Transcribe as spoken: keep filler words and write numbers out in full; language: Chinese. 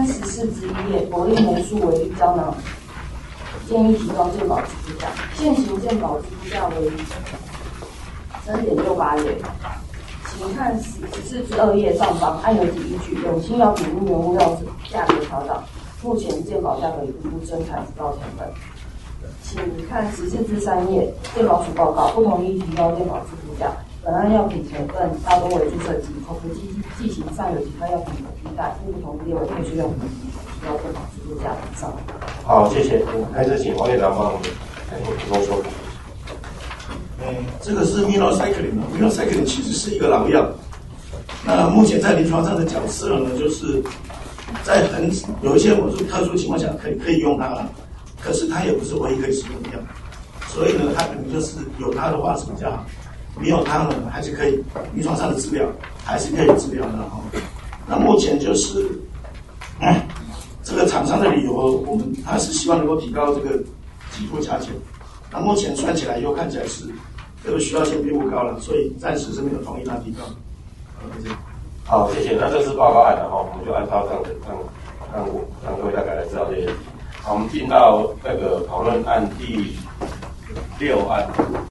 十四之一页，国立美术为例胶囊，建议提高健保支付价，现行健保支付价为三点六八元。请看十四之二页上方，按有体依据，永清药品因原物料价格调涨，目前健保价格已不增产指导成本。请看十四之三页，健保署报告，不同意提高健保支付价。本案药品成分大多为注射剂，口服剂剂型上有其他药品可替代，不同列为配饰用品，提高健保支付价以上。 好，谢谢。开始请王院长帮我们补充说明。 哎，这个是 minocycline，minocycline 其实是一个老药。那目前在临床上的角色呢，就是在很有一些某种特殊情况下可以可以用它了，可是它也不是唯一可以使用的药，所以呢，它可能就是有它的话是比较好，没有它呢还是可以临床上的治疗还是可以治疗的哈。那目前就是，嗯，这个厂商的理由，我们他是希望能够提高这个给付价钱。那目前算起来又看起来是这个需要性并不高了，所以暂时是没有同意他提高。 好，谢谢。那这是报告案的哈，我们就按照这样子让让我让各位大概来知道这些。好，我们进到那个讨论案第六案。